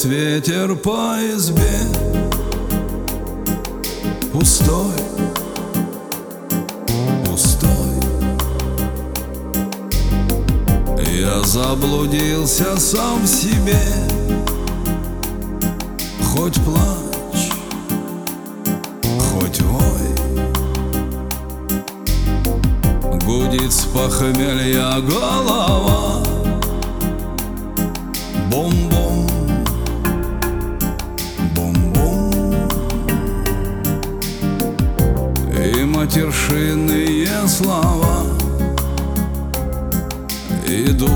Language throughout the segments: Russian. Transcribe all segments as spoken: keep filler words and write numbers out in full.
ветер по избе пустой, пустой. Я заблудился сам в себе. Хоть плачь, хоть вой, гудит с похмелья голова. Бом-бом, бом-бом. И матершинные слова идут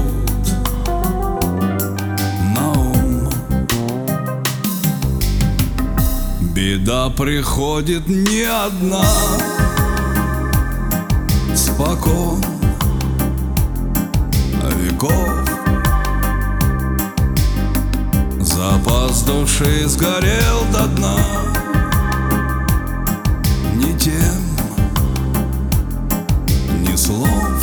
на ум. Беда приходит не одна, спокон веков. Запас души сгорел до дна. Ни тем, ни слов.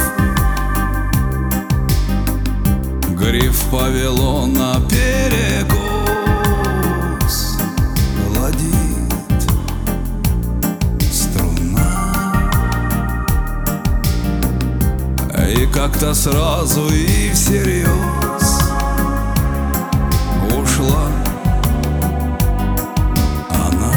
Гриф повело на перекос. Ладит струна. И как-то сразу и всерьез ушла она.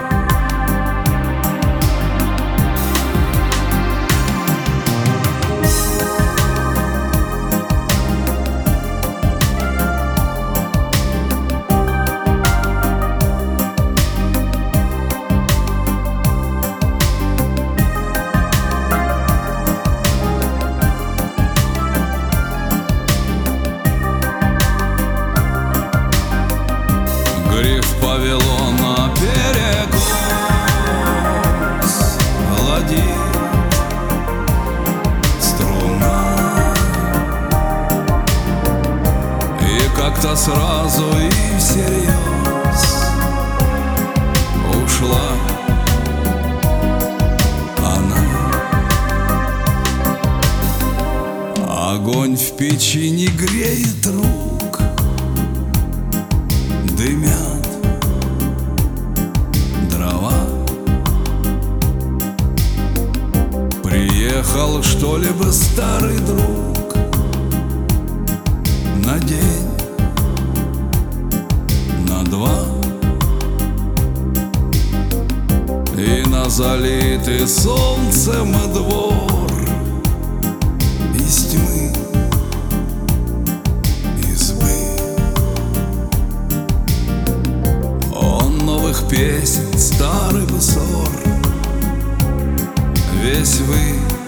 Гриф повело на перекос. Ладит струна. И как-то сразу и всерьез ушла она. Огонь в печи не греет рук, дымят дрова. Приехал что-либо старый друг на день, на два. И на залитый солнцем двор из тьмы песен старый высор весь вы